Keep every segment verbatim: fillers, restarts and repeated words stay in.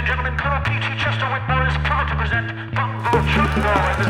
and gentlemen, Colonel P T Chester Whitmore is proud to present Bongo Chungo and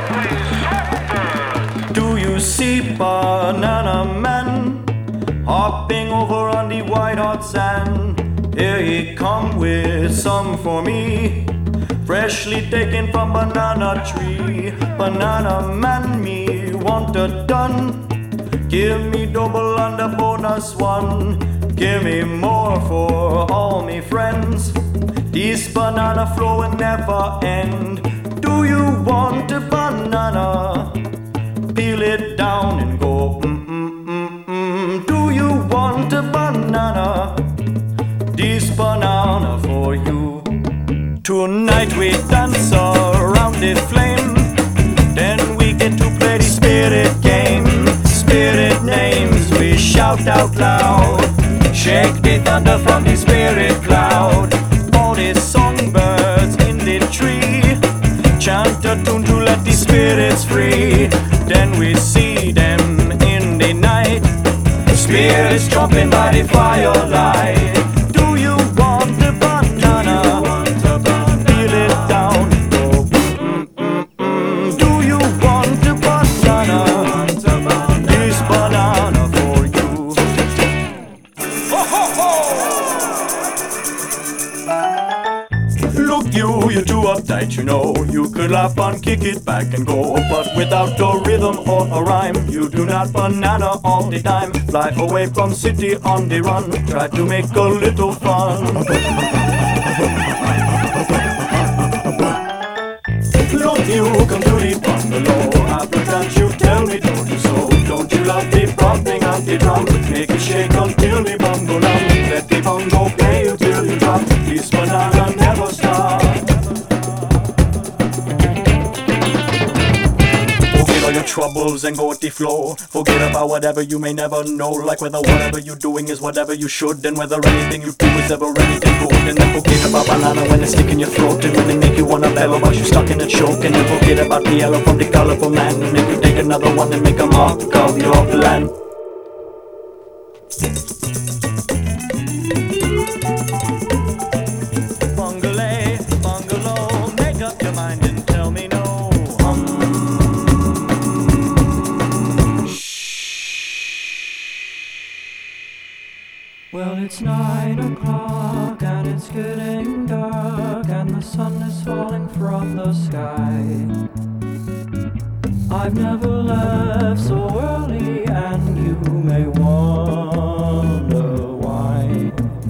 the Zimbabwe Songbird. Do you see Banana Man hopping over on the white hot sand? Here he come with some for me, freshly taken from banana tree. Banana Man, me want a done. Give me double and a bonus one. Give me more for all me friends. This banana flow will never end. Do you want a banana? Peel it down and go mm mm mm mm. Do you want a banana? This banana for you. Tonight we dance around the flame, then we get to play the spirit game. Spirit names we shout out loud, shake the thunder from the spirit cloud. All the songbirds in the tree chant a tune to let the spirits free. Then we see them in the night, spirits jumping by the firelight. Do you want a banana? Peel it down. Oh, mm, mm, mm. Do you want a banana? This banana for you. Ho, ho, ho. Look you, you're too uptight, you know. You could laugh and kick it back and go, but without a rhythm or a rhyme, you do not banana all the time. Fly away from city on the run, try to make a little fun. Look you, come to the bungalow. After that you tell me don't you so. Don't you love the pumping of the drum? Make it shake until the bongo lump. Let the bongo play until you drop. This banana never stops. Forget all your troubles and go with the flow. Forget about whatever you may never know. Like whether whatever you're doing is whatever you should, and whether anything you do is ever anything good. And then forget about banana when it's stick in your throat, and when they make you wanna bellow while you stuck in a choke. And then forget about the yellow from the colorful man, and make you take another one and make a mark of your plan. Bungalow, bungalow, make up your mind and tell me no. Well, it's nine o'clock and it's getting dark and the sun is falling from the sky. I've never left so early and you may wonder why.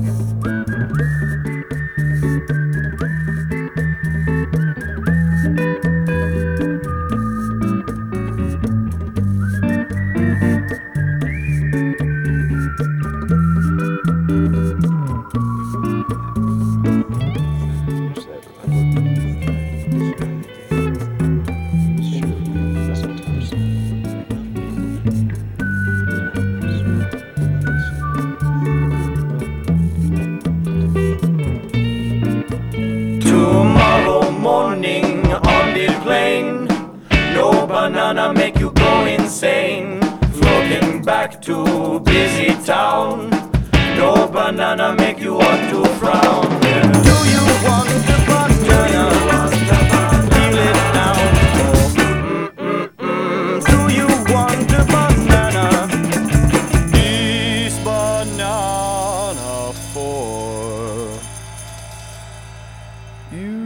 Tomorrow morning on the plane, no banana make you go insane. Floating back to busy town, no banana make you want to frown. Do you want the banana? Peel it down. Oh, mm, mm, mm. Do you want the banana? This banana for you.